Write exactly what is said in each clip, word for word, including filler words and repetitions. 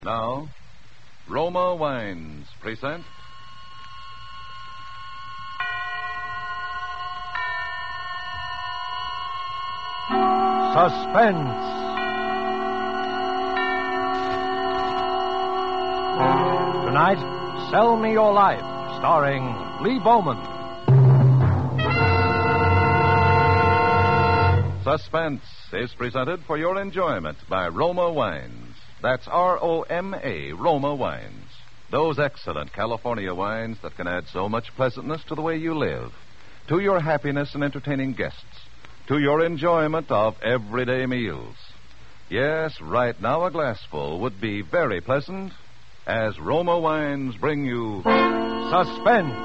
Now, Roma Wines present Suspense. Tonight, Sell Me Your Life, starring Lee Bowman. Suspense is presented for your enjoyment by Roma Wines. That's R O M A, Roma Wines. Those excellent California wines that can add so much pleasantness to the way you live, to your happiness in entertaining guests, to your enjoyment of everyday meals. Yes, right now a glassful would be very pleasant as Roma Wines bring you Suspense.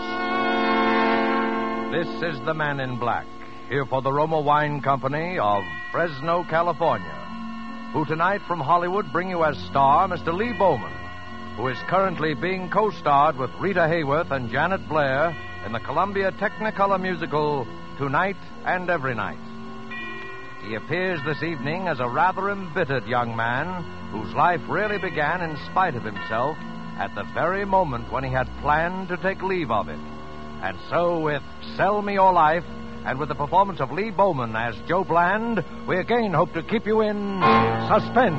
This is the Man in Black, here for the Roma Wine Company of Fresno, California, who tonight from Hollywood bring you as star Mister Lee Bowman, who is currently being co-starred with Rita Hayworth and Janet Blair in the Columbia Technicolor musical Tonight and Every Night. He appears this evening as a rather embittered young man whose life really began in spite of himself at the very moment when he had planned to take leave of it. And so with Sell Me Your Life, and with the performance of Lee Bowman as Joe Bland, we again hope to keep you in suspense.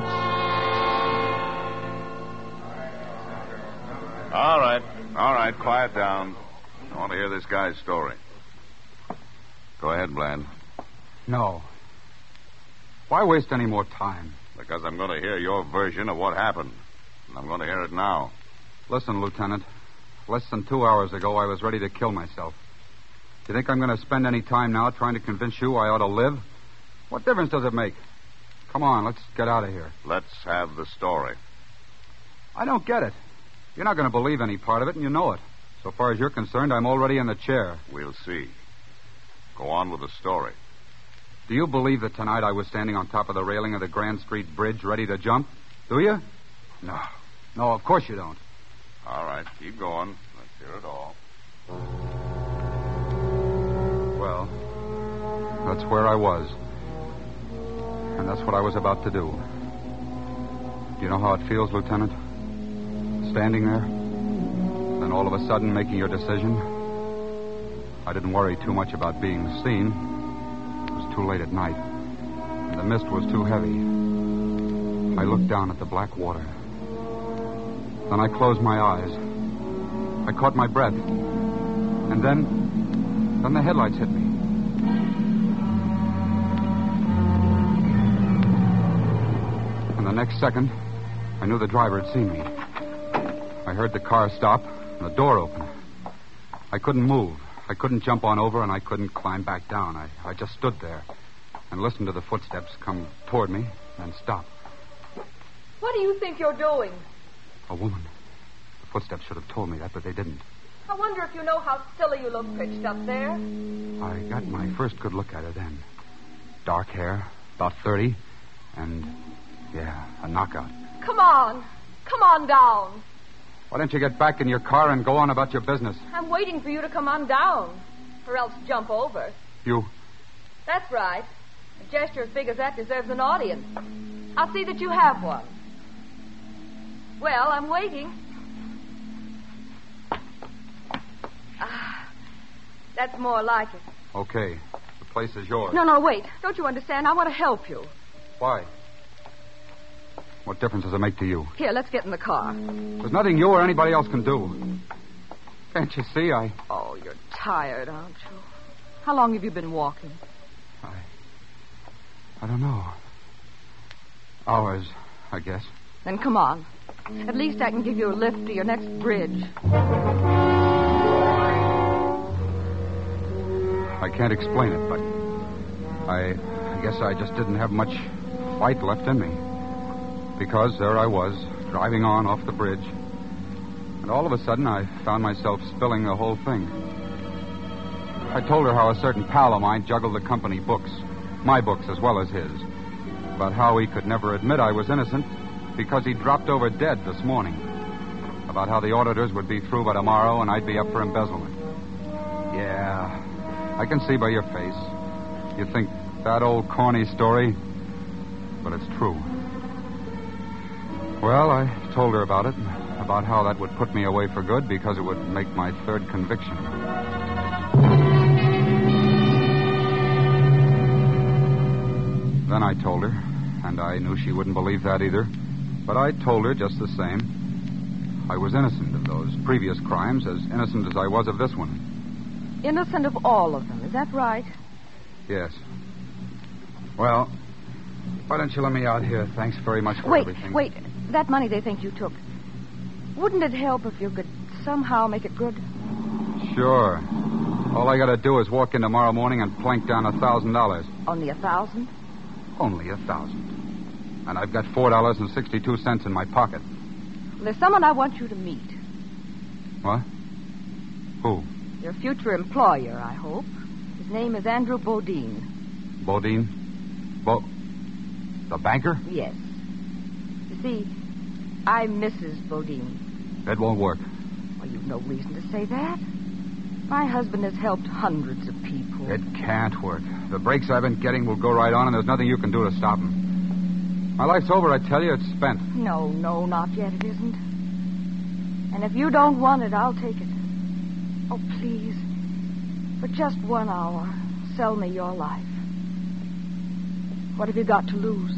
All right, all right, quiet down. I want to hear this guy's story. Go ahead, Bland. No. Why waste any more time? Because I'm going to hear your version of what happened. And I'm going to hear it now. Listen, Lieutenant. Less than two hours ago, I was ready to kill myself. You think I'm going to spend any time now trying to convince you I ought to live? What difference does it make? Come on, let's get out of here. Let's have the story. I don't get it. You're not going to believe any part of it, and you know it. So far as you're concerned, I'm already in the chair. We'll see. Go on with the story. Do you believe that tonight I was standing on top of the railing of the Grand Street Bridge ready to jump? Do you? No. No, of course you don't. All right, keep going. Let's hear it all. Well, that's where I was. And that's what I was about to do. Do you know how it feels, Lieutenant? Standing there, then all of a sudden making your decision. I didn't worry too much about being seen. It was too late at night, and the mist was too heavy. I looked down at the black water. Then I closed my eyes. I caught my breath. And then... Then the headlights hit me. And the next second, I knew the driver had seen me. I heard the car stop and the door open. I couldn't move. I couldn't jump on over, and I couldn't climb back down. I, I just stood there and listened to the footsteps come toward me and stop. What do you think you're doing? A woman. The footsteps should have told me that, but they didn't. I wonder if you know how silly you look pitched up there. I got my first good look at her then. Dark hair, about thirty, and, yeah, a knockout. Come on. Come on down. Why don't you get back in your car and go on about your business? I'm waiting for you to come on down, or else jump over. You? That's right. A gesture as big as that deserves an audience. I'll see that you have one. Well, I'm waiting. Ah, that's more like it. Okay. The place is yours. No, no, wait. Don't you understand? I want to help you. Why? What difference does it make to you? Here, let's get in the car. There's nothing you or anybody else can do. Can't you see? I... Oh, you're tired, aren't you? How long have you been walking? I... I don't know. Hours, I guess. Then come on. At least I can give you a lift to your next bridge. I can't explain it, but I, I guess I just didn't have much fight left in me. Because there I was, driving on off the bridge. And all of a sudden, I found myself spilling the whole thing. I told her how a certain pal of mine juggled the company books, my books as well as his, about how he could never admit I was innocent because he dropped over dead this morning, about how the auditors would be through by tomorrow and I'd be up for embezzlement. Yeah, I can see by your face. You think that old corny story, but it's true. Well, I told her about it, about how that would put me away for good because it would make my third conviction. Then I told her, and I knew she wouldn't believe that either, but I told her just the same. I was innocent of those previous crimes, as innocent as I was of this one. Innocent of all of them, is that right? Yes. Well, why don't you let me out here? Thanks very much for wait, everything. Wait, wait. That money they think you took. Wouldn't it help if you could somehow make it good? Sure. All I got to do is walk in tomorrow morning and plank down a thousand dollars. Only a thousand? Only a thousand. And I've got four dollars and sixty-two cents in my pocket. Well, there's someone I want you to meet. What? Who? Your future employer, I hope. His name is Andrew Bodine. Bodine? Bo... The banker? Yes. You see, I'm Missus Bodine. It won't work. Well, you've no reason to say that. My husband has helped hundreds of people. It can't work. The breaks I've been getting will go right on, and there's nothing you can do to stop them. My life's over, I tell you. It's spent. No, no, not yet. It isn't. And if you don't want it, I'll take it. Oh, please. For just one hour, sell me your life. What have you got to lose?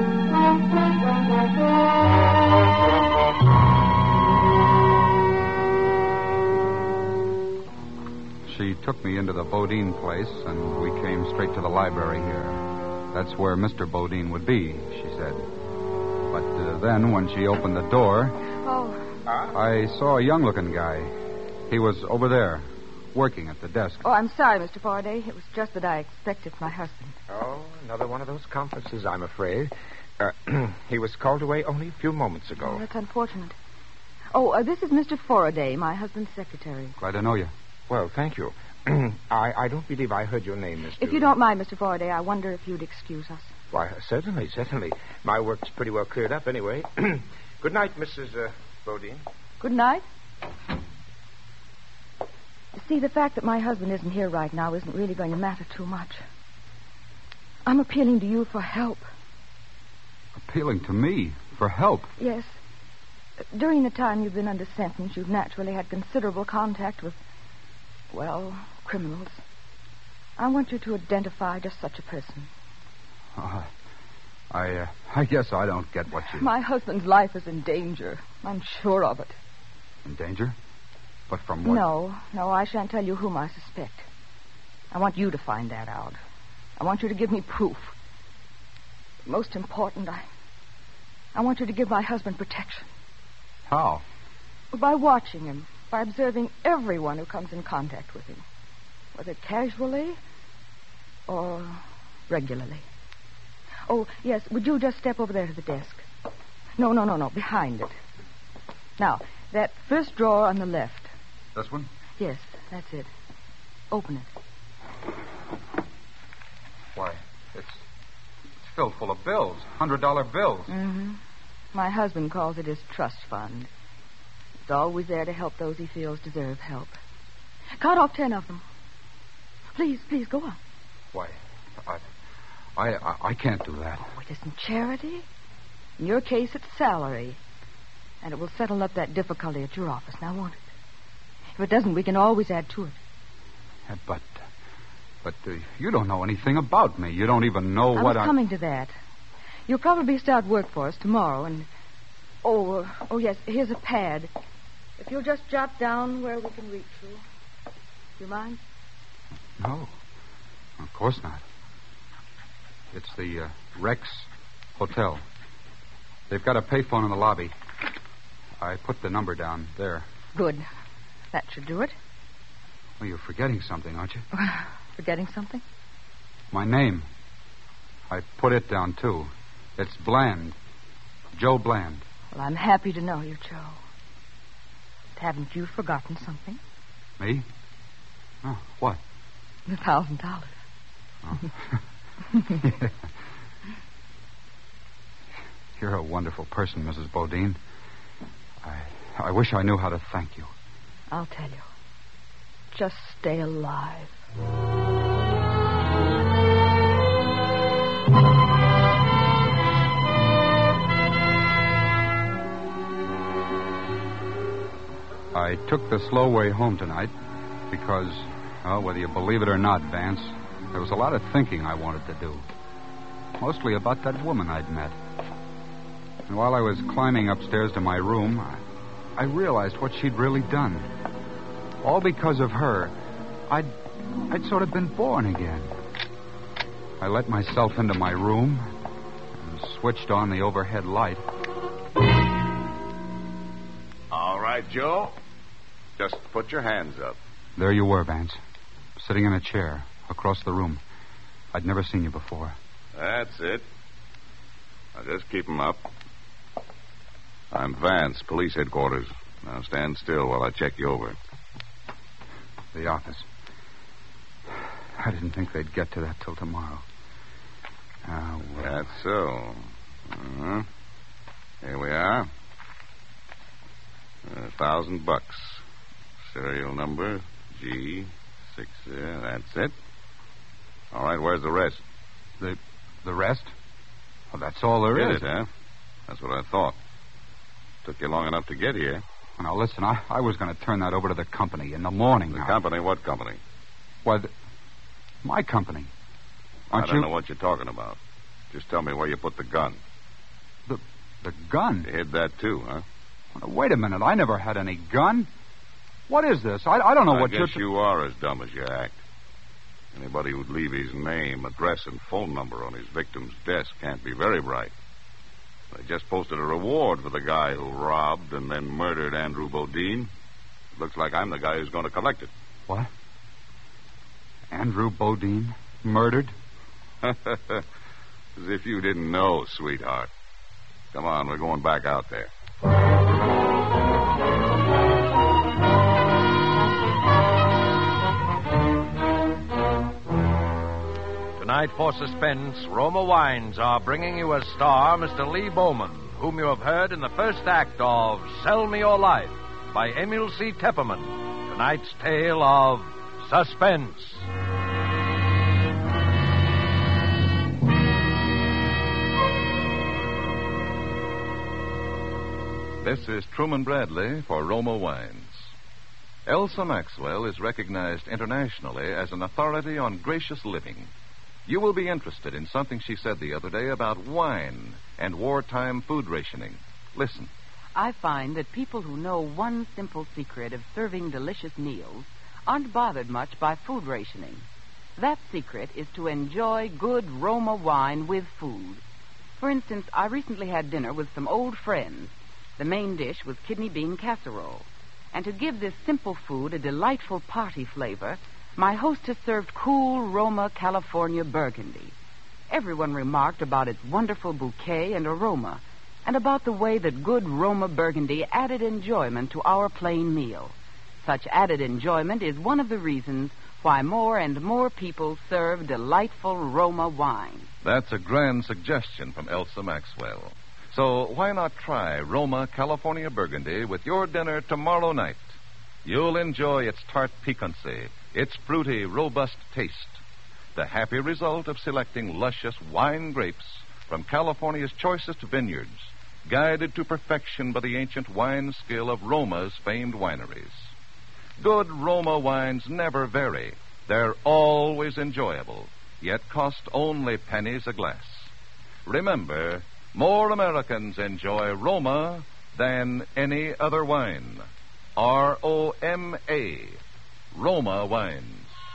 She took me into the Bodine place, and we came straight to the library here. That's where Mister Bodine would be, she said. But uh, then, when she opened the door, Oh. I saw a young-looking guy. He was over there, working at the desk. Oh, I'm sorry, Mister Faraday. It was just that I expected my husband. Oh, another one of those conferences, I'm afraid. Uh, he was called away only a few moments ago. Oh, that's unfortunate. Oh, uh, this is Mister Faraday, my husband's secretary. Glad to know you. Well, thank you. I, I don't believe I heard your name, Mister If you don't mind, Mister Faraday, I wonder if you'd excuse us. Why, certainly, certainly. My work's pretty well cleared up anyway. Good night, Missus Uh, Bodine. Good night. See, the fact that my husband isn't here right now isn't really going to matter too much. I'm appealing to you for help. Appealing to me for help? Yes. During the time you've been under sentence, you've naturally had considerable contact with, well, criminals. I want you to identify just such a person. Uh, I, uh, I guess I don't get what you... My husband's life is in danger. I'm sure of it. In danger? But from what? No, no, I shan't tell you whom I suspect. I want you to find that out. I want you to give me proof. Most important, I... I want you to give my husband protection. How? By watching him, by observing everyone who comes in contact with him. Whether casually or regularly. Oh, yes, would you just step over there to the desk? No, no, no, no, behind it. Now, that first drawer on the left. This one? Yes, that's it. Open it. Why, it's, it's filled full of bills. Hundred dollar bills. Mm-hmm. My husband calls it his trust fund. It's always there to help those he feels deserve help. Cut off ten of them. Please, please, go on. Why, I, I, I, I can't do that. Oh, it isn't charity. In your case, it's salary. And it will settle up that difficulty at your office, now won't it? If it doesn't, we can always add to it. Uh, but, but uh, you don't know anything about me. You don't even know I what was I... coming to that. You'll probably start work for us tomorrow, and... Oh, uh, oh, yes, here's a pad. If you'll just jot down where we can reach you. Do you mind? No, of course not. It's the uh, Rex Hotel. They've got a payphone in the lobby. I put the number down there. Good. That should do it. Well, you're forgetting something, aren't you? Forgetting something? My name. I put it down, too. It's Bland. Joe Bland. Well, I'm happy to know you, Joe. But haven't you forgotten something? Me? Oh, what? The thousand dollars. Oh. You're a wonderful person, Missus Bodine. I, I wish I knew how to thank you. I'll tell you. Just stay alive. I took the slow way home tonight because, well, whether you believe it or not, Vance, there was a lot of thinking I wanted to do. Mostly about that woman I'd met. And while I was climbing upstairs to my room, I, I realized what she'd really done. All because of her, I'd, I'd sort of been born again. I let myself into my room and switched on the overhead light. All right, Joe. Just put your hands up. There you were, Vance, sitting in a chair across the room. I'd never seen you before. That's it. Now, just keep 'em up. I'm Vance, police headquarters. Now, stand still while I check you over. The office. I didn't think they'd get to that till tomorrow. Ah, well. That's so. Uh-huh. Here we are. A thousand bucks. Serial number G six. Uh, that's it. All right, where's the rest? The the rest? Well, that's all there Get is. it, huh? That's what I thought. Took you long enough to get here. Now, listen, I, I was going to turn that over to the company in the morning. The I... company? What company? Why, the... my company. Aren't I don't you... know what you're talking about. Just tell me where you put the gun. The the gun? You hid that, too, huh? Now, wait a minute. I never had any gun. What is this? I, I don't know I what guess you're... T- you are as dumb as you act. Anybody who'd leave his name, address, and phone number on his victim's desk can't be very bright. They just posted a reward for the guy who robbed and then murdered Andrew Bodine. It looks like I'm the guy who's going to collect it. What? Andrew Bodine murdered? As if you didn't know, sweetheart. Come on, we're going back out there. Tonight, for suspense, Roma Wines are bringing you as star Mister Lee Bowman, whom you have heard in the first act of Sell Me Your Life by Emil C. Tepperman. Tonight's tale of suspense. This is Truman Bradley for Roma Wines. Elsa Maxwell is recognized internationally as an authority on gracious living. You will be interested in something she said the other day about wine and wartime food rationing. Listen. I find that people who know one simple secret of serving delicious meals aren't bothered much by food rationing. That secret is to enjoy good Roma wine with food. For instance, I recently had dinner with some old friends. The main dish was kidney bean casserole. And to give this simple food a delightful party flavor, my hostess served cool Roma California Burgundy. Everyone remarked about its wonderful bouquet and aroma, and about the way that good Roma Burgundy added enjoyment to our plain meal. Such added enjoyment is one of the reasons why more and more people serve delightful Roma wine. That's a grand suggestion from Elsa Maxwell. So why not try Roma California Burgundy with your dinner tomorrow night? You'll enjoy its tart piquancy, its fruity, robust taste, the happy result of selecting luscious wine grapes from California's choicest vineyards, guided to perfection by the ancient wine skill of Roma's famed wineries. Good Roma wines never vary. They're always enjoyable, yet cost only pennies a glass. Remember, more Americans enjoy Roma than any other wine. R O M A, Roma Wines.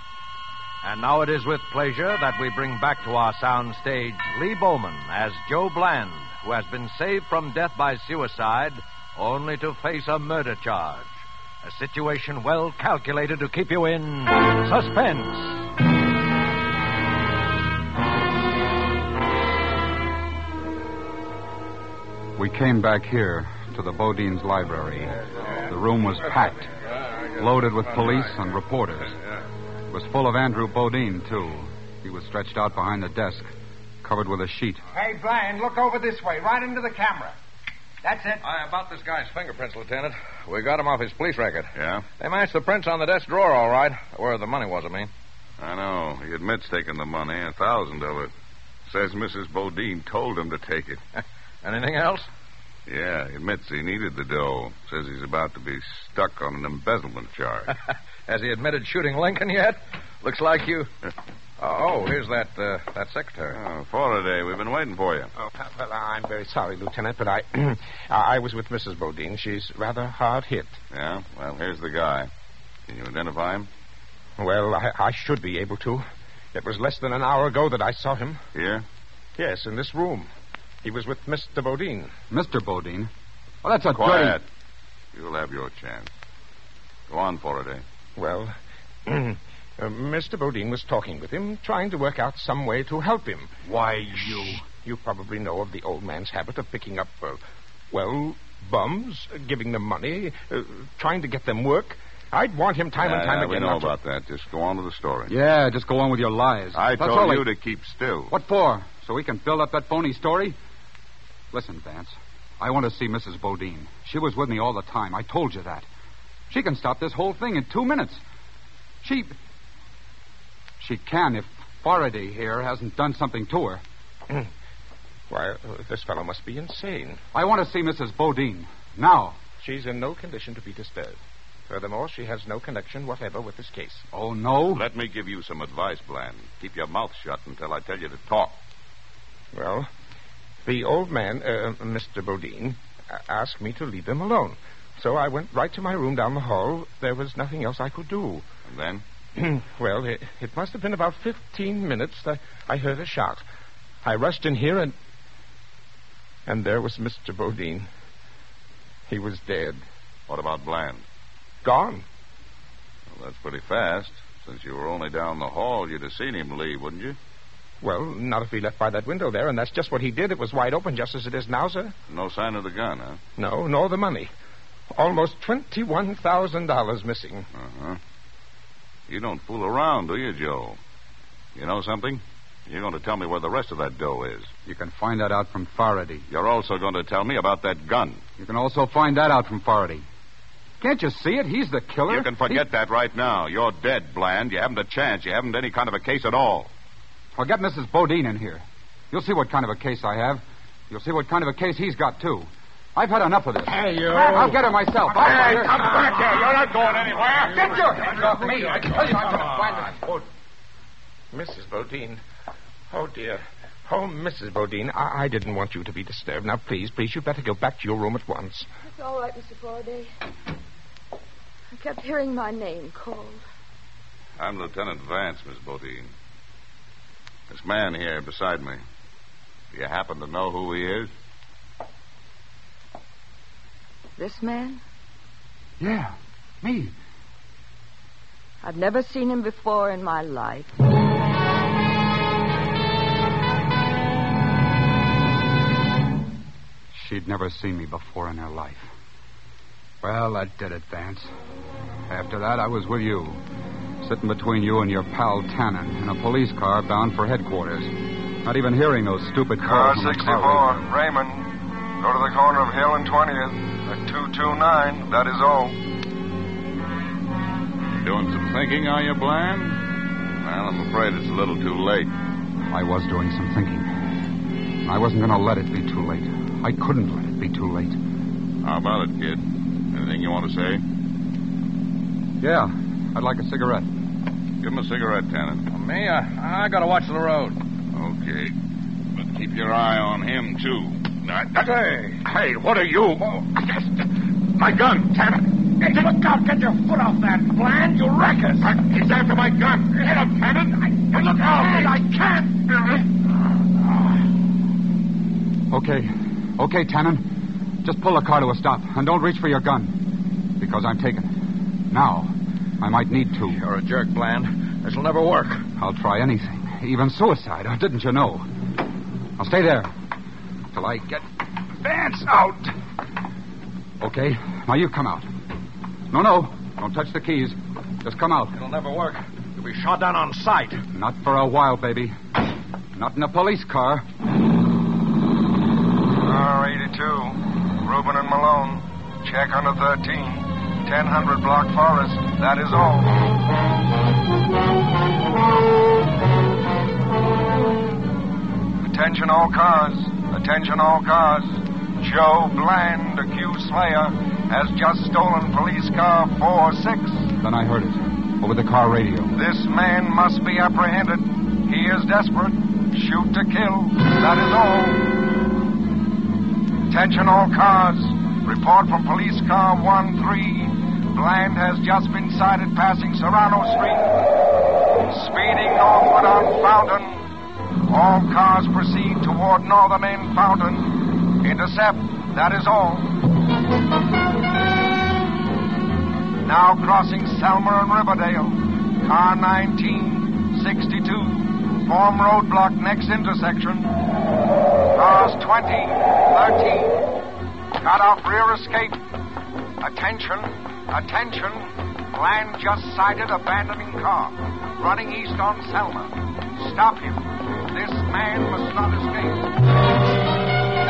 And now it is with pleasure that we bring back to our sound stage Lee Bowman as Joe Bland, who has been saved from death by suicide only to face a murder charge. A situation well calculated to keep you in suspense. We came back here to the Bodine's library. The room was packed, loaded with police and reporters. It was full of Andrew Bodine, too. He was stretched out behind the desk, covered with a sheet. Hey, Bland, look over this way, right into the camera. That's it. Uh, about this guy's fingerprints, Lieutenant. We got him off his police record. Yeah? They matched the prints on the desk drawer, all right. Where the money was, I mean. I know. He admits taking the money, a thousand of it. Says Missus Bodine told him to take it. Anything else? Yeah, he admits he needed the dough. Says he's about to be stuck on an embezzlement charge. Has he admitted shooting Lincoln yet? Looks like you... Oh, here's that uh, that secretary. Oh, Faraday, we've been waiting for you. Oh, well, I'm very sorry, Lieutenant, but I I was with Missus Bodine. She's rather hard hit. Yeah? Well, here's the guy. Can you identify him? Well, I, I should be able to. It was less than an hour ago that I saw him. Here? Yes, in this room. He was with Mister Bodine. Mister Bodine? Well, that's a Quiet. dirty... You'll have your chance. Go on, Faraday. Well, uh, Mister Bodine was talking with him, trying to work out some way to help him. Why, you... You probably know of the old man's habit of picking up, uh, well, bums, uh, giving them money, uh, trying to get them work. I'd want him time yeah, and time yeah, again. we know not to- about that. Just go on with the story. Yeah, just go on with your lies. I That's told all you I- to keep still. What for? So we can build up that phony story? Listen, Vance, I want to see Missus Bodine. She was with me all the time. I told you that. She can stop this whole thing in two minutes. She... She can if Faraday here hasn't done something to her. Why, uh, this fellow must be insane. I want to see Missus Bodine. Now. She's in no condition to be disturbed. Furthermore, she has no connection whatever with this case. Oh, no? Let me give you some advice, Bland. Keep your mouth shut until I tell you to talk. Well, the old man, uh, Mister Bodine, a- asked me to leave them alone. So I went right to my room down the hall. There was nothing else I could do. And then? Well, it, it must have been about fifteen minutes that I heard a shot. I rushed in here and... And there was Mister Bodine. He was dead. What about Bland? Gone. Well, that's pretty fast. Since you were only down the hall, you'd have seen him leave, wouldn't you? Well, not if he left by that window there, and that's just what he did. It was wide open, just as it is now, sir. No sign of the gun, huh? No, nor the money. Almost twenty-one thousand dollars missing. Uh-huh. You don't fool around, do you, Joe? You know something? You're going to tell me where the rest of that dough is. You can find that out from Faraday. You're also going to tell me about that gun. You can also find that out from Faraday. Can't you see it? He's the killer. You can forget He... that right now. You're dead, Bland. You haven't a chance. You haven't any kind of a case at all. Well, get Missus Bodine in here. You'll see what kind of a case I have. You'll see what kind of a case he's got, too. I've had enough of this. Hey, you. I'll get her myself. I'll Hey, get her. come back here. You're not going anywhere. Get your hands off me. I tell you I'm going to find this. Missus Bodine. Oh, dear. Oh, Missus Bodine, I-, I didn't want you to be disturbed. Now, please, please, you'd better go back to your room at once. It's all right, Mister Faraday. I kept hearing my name called. I'm Lieutenant Vance, Miss Bodine. This man here beside me. Do you happen to know who he is? This man? Yeah, me. I've never seen him before in my life. She'd never seen me before in her life. Well, that did it, Vance. After that, I was with you. Sitting between you and your pal Tannen in a police car bound for headquarters. Not even hearing those stupid Car calls. from the sixty-four, car radio. Raymond. Go to the corner of Hill and twentieth at two two nine. That is all. Doing some thinking, are you, Bland? Well, I'm afraid it's a little too late. I was doing some thinking. I wasn't going to let it be too late. I couldn't let it be too late. How about it, kid? Anything you want to say? Yeah, I'd like a cigarette. Give him a cigarette, Tannen. Me? Uh, I gotta watch the road. Okay. But keep your eye on him, too. Hey. Hey, what are you? My gun, Tannen. Hey, look out. Get your foot off that, Bland. You ruckus. He's after my gun. Get him, Tannen. Hey, look out. I can't. Okay. Okay, Tannen. Just pull the car to a stop and don't reach for your gun. Because I'm taking it. Now, I might need to. You're a jerk, Bland. This'll never work. I'll try anything, even suicide. Didn't you know? I'll stay there till I get Vance out. Okay, now you come out. No, no, don't touch the keys. Just come out. It'll never work. You'll be shot down on sight. Not for a while, baby. Not in a police car. R eighty-two, Rubin and Malone. Check under thirteen. ten hundred Block Forest. That is all. Attention all cars. Attention all cars. Joe Bland, accused slayer, has just stolen police car four six. Then I heard it. Over the car radio. This man must be apprehended. He is desperate. Shoot to kill. That is all. Attention all cars. Report from police car one three. Bland has just been sighted passing Serrano Street. Speeding northward on Fountain. All cars proceed toward northern end Fountain. Intercept. That is all. Now crossing Selmer and Riverdale. Car nineteen sixty-two. Form roadblock next intersection. Cars twenty, thirteen. Cut off rear escape. Attention, attention. Bland just sighted abandoning car. Running east on Selma. Stop him. This man must not escape.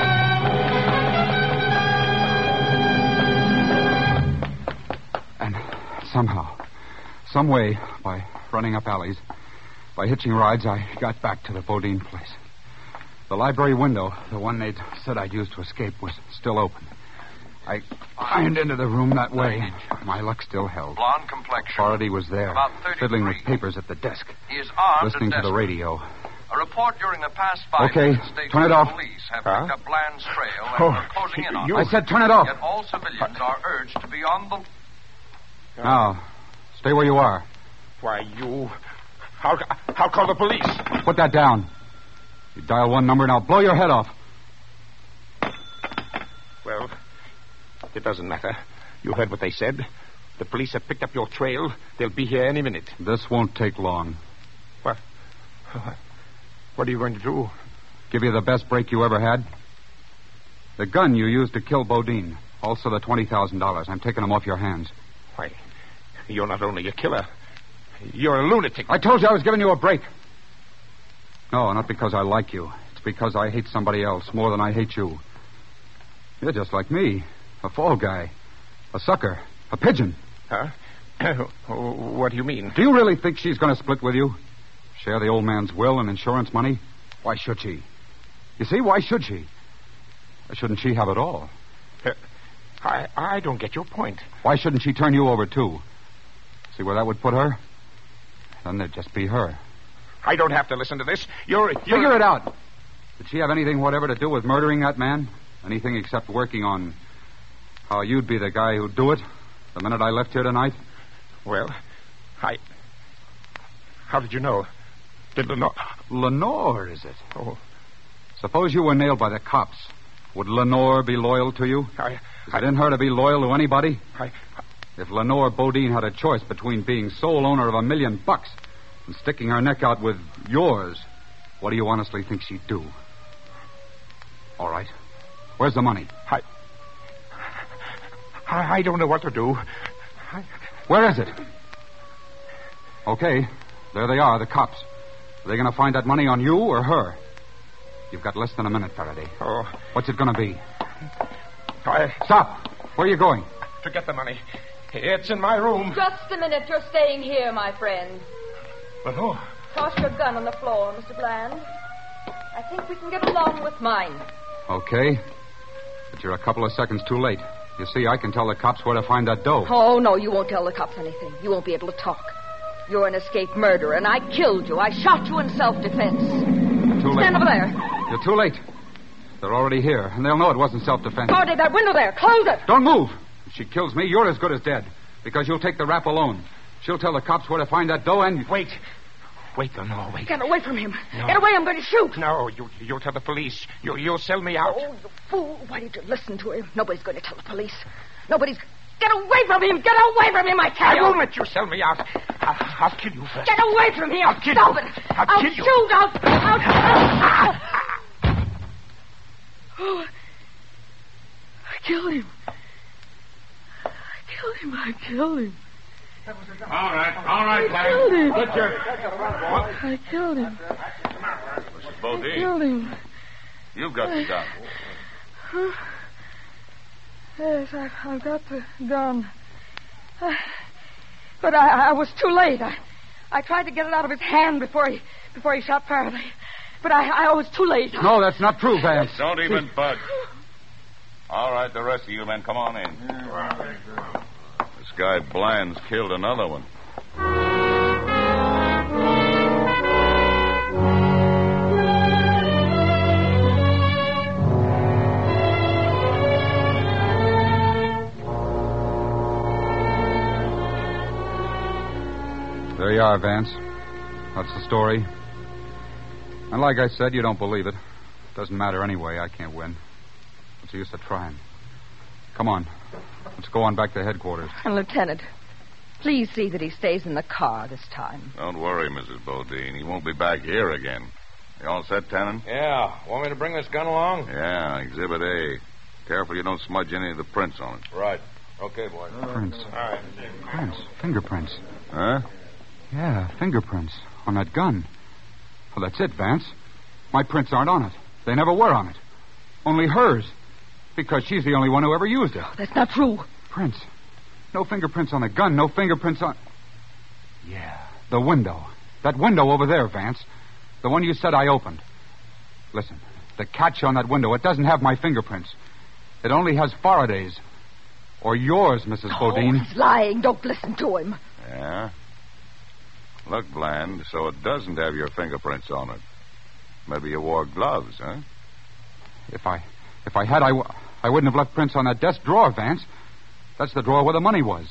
And somehow, some way, by running up alleys, by hitching rides, I got back to the Bodine place. The library window, the one they'd said I'd used to escape, was still open. I climbed into the room that way. My luck still held. Blonde complexion. Faraday was there, About thirty-three. fiddling with papers at the desk. He is armed listening and to the desperate. radio. A report during the past five Okay, minutes states turn it that off. police have Huh? picked up Bland's trail and Oh, are closing in on you- him. I said turn it off. Yet all civilians are urged to be on the... Now, stay where you are. Why, you... I'll, I'll call the police. Put that down. You dial one number and I'll blow your head off. Well, it doesn't matter. You heard what they said. The police have picked up your trail. They'll be here any minute. This won't take long. What? What are you going to do? Give you the best break you ever had. The gun you used to kill Bodine. Also the twenty thousand dollars. I'm taking them off your hands. Why, you're not only a killer, you're a lunatic. I told you I was giving you a break. No, not because I like you. It's because I hate somebody else more than I hate you. You're just like me. A fall guy. A sucker. A pigeon. Huh? What do you mean? Do you really think she's going to split with you? Share the old man's will and insurance money? Why should she? You see, why should she? Why shouldn't she have it all? Uh, I, I don't get your point. Why shouldn't she turn you over, too? See where that would put her? Then there'd just be her. I don't have to listen to this. You're... you're... Figure it out. Did she have anything whatever to do with murdering that man? Anything except working on how you'd be the guy who'd do it the minute I left here tonight? Well, I... How did you know? Did Lenore... Lenore, is it? Oh, Suppose you were nailed by the cops. Would Lenore be loyal to you? I... Is it in her to be loyal to anybody? I... If Lenore Bodine had a choice between being sole owner of a million bucks and sticking her neck out with yours, what do you honestly think she'd do? All right. Where's the money? I... I, I don't know what to do. I... Where is it? Okay. There they are, the cops. Are they going to find that money on you or her? You've got less than a minute, Faraday. Oh, What's it going to be? I... Stop. Where are you going? To get the money. It's in my room. Just a minute. You're staying here, my friend. Lenore. Toss your gun on the floor, Mister Bland. I think we can get along with mine. Okay. But you're a couple of seconds too late. You see, I can tell the cops where to find that dough. Oh, no, you won't tell the cops anything. You won't be able to talk. You're an escaped murderer, and I killed you. I shot you in self-defense. Too late. Stand over there. You're too late. They're already here, and they'll know it wasn't self-defense. Faraday, that window there. Close it. Don't move. If she kills me, you're as good as dead. Because you'll take the rap alone. She'll tell the cops where to find that dough and... Wait. Wait, Lenore, wait. Get away from him. No. Get away, I'm going to shoot. No, you, you'll tell the police. You, you'll sell me out. Oh, you fool. Why did you listen to him? Nobody's going to tell the police. Nobody's... Get away from him! Get away from him, I tell I you! won't let you sell me out. I'll, I'll kill you first. Get away from here! I'll kill Stop you. it! I'll I'll kill you. shoot! I'll... I'll... Oh, I killed him. I killed him. I killed him. All right, all right, I killed him. Put your... I killed him. Missus I Bodine, killed him. you've got the gun. Huh? Yes, I've, I've got the gun. Uh, but I, I was too late. I, I tried to get it out of his hand before he before he shot Faraday. But I, I was too late. No, that's not true, Vance. Don't even budge. All right, the rest of you men, come on in. This guy Bland's killed another one. There you are, Vance. That's the story. And like I said, you don't believe it. Doesn't matter anyway. I can't win. What's the use of trying? Come on. Let's go on back to headquarters. And, Lieutenant, please see that he stays in the car this time. Don't worry, Missus Bodine. He won't be back here again. You all set, Tannen? Yeah. Want me to bring this gun along? Yeah, Exhibit A. Careful you don't smudge any of the prints on it. Right. Okay, boy. Prints. All right. Prints. Fingerprints. Huh? Yeah, fingerprints on that gun. Well, that's it, Vance. My prints aren't on it. They never were on it. Only hers. Because she's the only one who ever used it. That's not true. Prints. No fingerprints on the gun. No fingerprints on... Yeah, the window. That window over there, Vance. The one you said I opened. Listen, the catch on that window, it doesn't have my fingerprints. It only has Faraday's. Or yours, Missus Oh, Bodine. he's lying. Don't listen to him. Yeah? Look, Bland, so it doesn't have your fingerprints on it. Maybe you wore gloves, huh? If I... If I had, I, w- I wouldn't have left prints on that desk drawer, Vance. That's the drawer where the money was.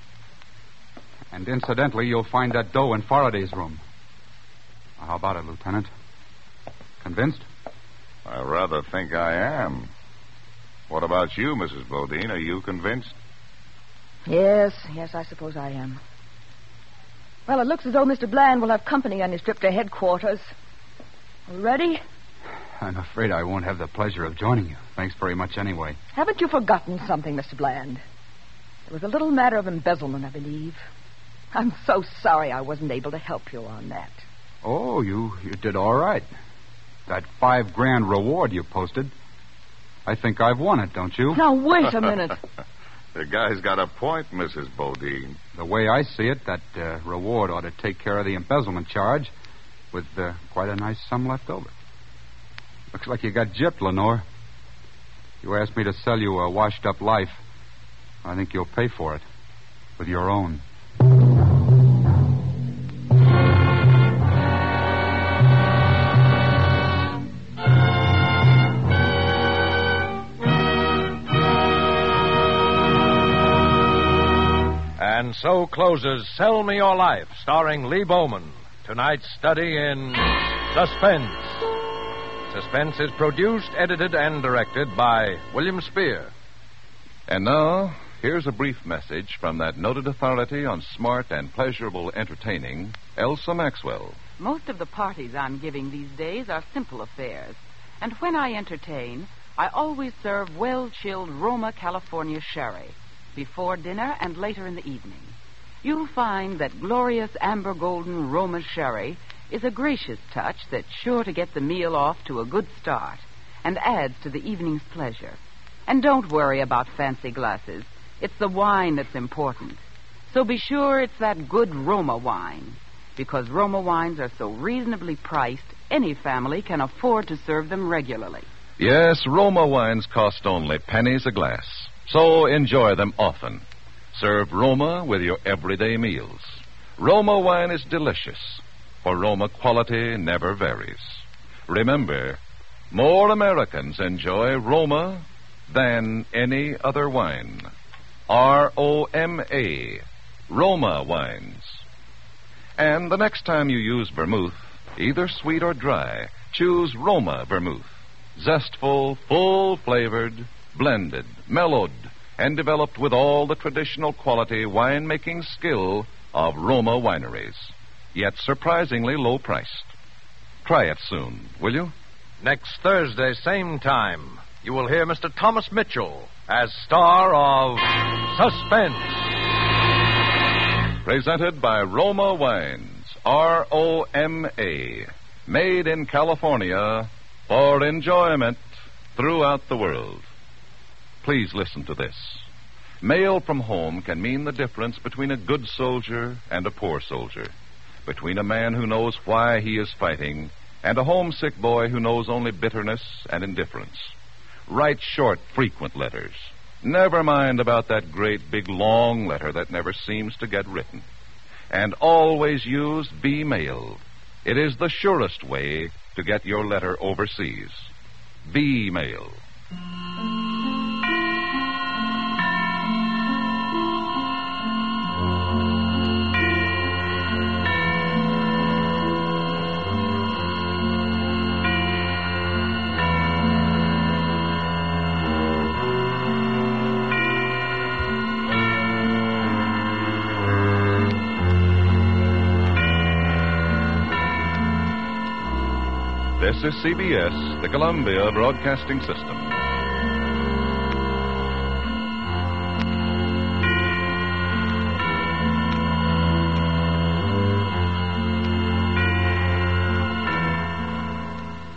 And incidentally, you'll find that dough in Faraday's room. Now, how about it, Lieutenant? Convinced? I rather think I am. What about you, Missus Bodine? Are you convinced? Yes, yes, I suppose I am. Well, it looks as though Mister Bland will have company on his trip to headquarters. Ready? I'm afraid I won't have the pleasure of joining you. Thanks very much anyway. Haven't you forgotten something, Mister Bland? It was a little matter of embezzlement, I believe. I'm so sorry I wasn't able to help you on that. Oh, you, you did all right. That five grand reward you posted, I think I've won it, don't you? Now, wait a minute. The guy's got a point, Missus Bodine. The way I see it, that uh, reward ought to take care of the embezzlement charge with uh, quite a nice sum left over. Looks like you got gypped, Lenore. You asked me to sell you a washed-up life. I think you'll pay for it with your own. And so closes Sell Me Your Life, starring Lee Bowman. Tonight's study in suspense. Suspense is produced, edited, and directed by William Spear. And now, here's a brief message from that noted authority on smart and pleasurable entertaining, Elsa Maxwell. Most of the parties I'm giving these days are simple affairs. And when I entertain, I always serve well-chilled Roma California sherry before dinner and later in the evening. You'll find that glorious amber golden Roma sherry is a gracious touch that's sure to get the meal off to a good start and adds to the evening's pleasure. And don't worry about fancy glasses. It's the wine that's important. So be sure it's that good Roma wine. Because Roma wines are so reasonably priced, any family can afford to serve them regularly. Yes, Roma wines cost only pennies a glass. So enjoy them often. Serve Roma with your everyday meals. Roma wine is delicious, for Roma quality never varies. Remember, more Americans enjoy Roma than any other wine. R O M A, Roma wines. And the next time you use vermouth, either sweet or dry, choose Roma vermouth. Zestful, full-flavored, blended, mellowed, and developed with all the traditional quality winemaking skill of Roma wineries, yet surprisingly low-priced. Try it soon, will you? Next Thursday, same time, you will hear Mister Thomas Mitchell as star of Suspense. Presented by Roma Wines, R O M A, made in California for enjoyment throughout the world. Please listen to this. Mail from home can mean the difference between a good soldier and a poor soldier, between a man who knows why he is fighting and a homesick boy who knows only bitterness and indifference. Write short, frequent letters. Never mind about that great big long letter that never seems to get written. And always use V-mail. It is the surest way to get your letter overseas. V-mail. This is C B S, the Columbia Broadcasting System.